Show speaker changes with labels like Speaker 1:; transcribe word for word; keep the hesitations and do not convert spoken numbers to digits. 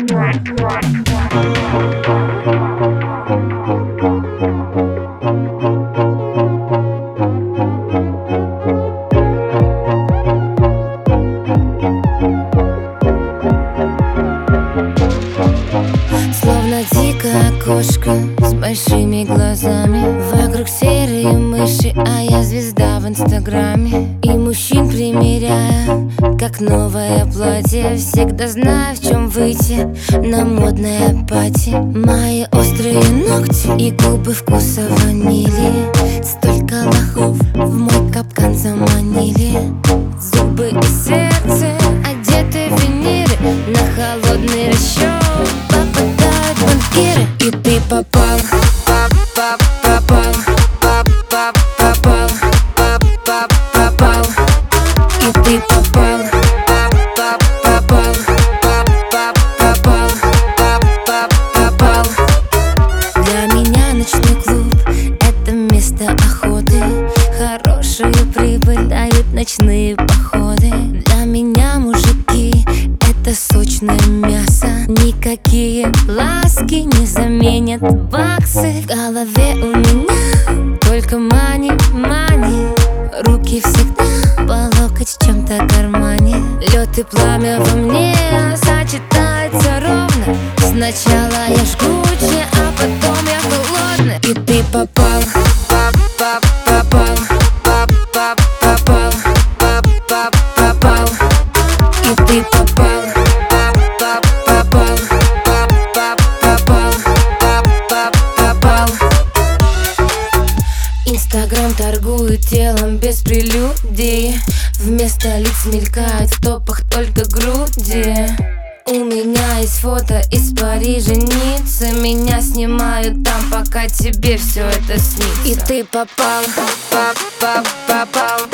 Speaker 1: Словно дикая кошка с большими глазами. Вокруг серые мыши, а я звезда в инстаграме. И мужчин примеряю, как новое платье. Всегда знаю, в чем выйти на модное пати. Мои острые ногти и губы вкуса ванили. Столько лохов в мой капкан заманили. Зубы и сердце одеты в виниры. На холодный расчет попадают банкиры. И ты попал, попал, попал, попал, попал. И ты попал, попал, попал, попал. Для меня ночной клуб — это место охоты. Хорошую прибыль дают ночные походы. Для меня мужики — это сочное мясо. Никакие ласки не заменят баксы. В голове у меня только мани, мани. Руки всегда по локоть в чем-то кармане. Лед и пламя во мне сочетается ровно. Сначала я жгучая, а потом я холодная. И ты попал, попал, попал, попал, попал. И ты попал, попал, попал, попал. Инстаграм торгует телом без прелюдии. Вместо лиц мелькают в топах только груди. У меня есть фото из Парижа, Ниццы. Меня снимают там, пока тебе все это снится. И ты попал, попал, попал.